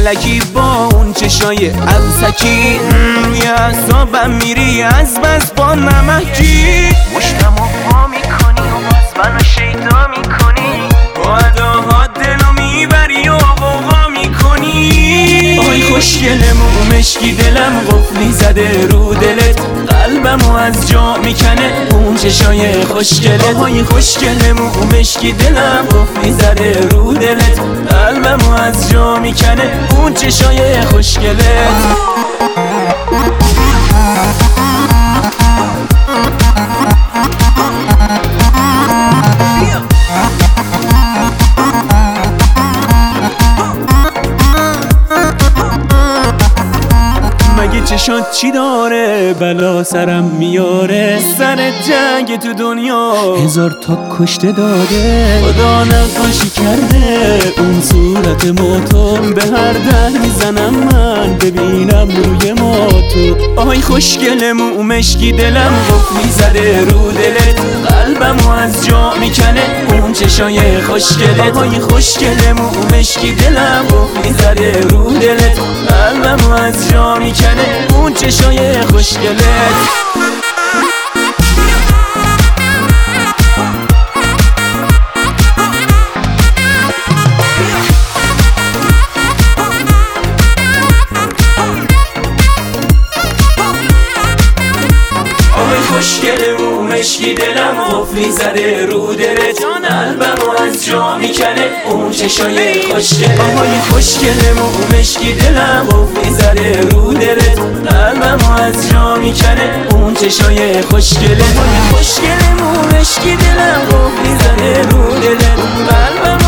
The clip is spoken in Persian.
علکی با اون چشای عروسکی یه حسابم میری از بس با نمکی مشتم و پا میکنی و باز منو شیدا میکنی با اداها دلو میبری و غوغا میکنی آی خوشگلمو مشکی دلم قفلی زده رو دلت قلبمو از جا میکنه اون چشای خوشگلت آی خوشگلمو مشکی دلم قفلی زده رو دلت قلبمو از جا میکنه اون چشای خوشگلت مگه چشات چی داره بلا سرم میاره سر جنگ تو دنیا هزار تا کشته داده خدا نقاشی کرده اون صورت موتور به هر در میزنم من ببینم روی موتور آی خوشگلمو مشکی دلم قفلی زده رو دلت قلبمو از جا میکنه اون چشای خوشگلت آی خوشگلمو مشکی دلم قفلی زده رو دلت قلبمو از جا میکنه اون چشای خوشگلت خوشگلمو مشکی دلم قفلی زده رو دلت قلبمو از جا میکنه اون چشای خوشگلت آهای خوشگلمو مشکی دلم قفلی زده رو دلت قلبمو از جا میکنه اون چشای خوشگلت آهای خوشگلمو مشکی دلم قفلی زده رو دلت قلبمو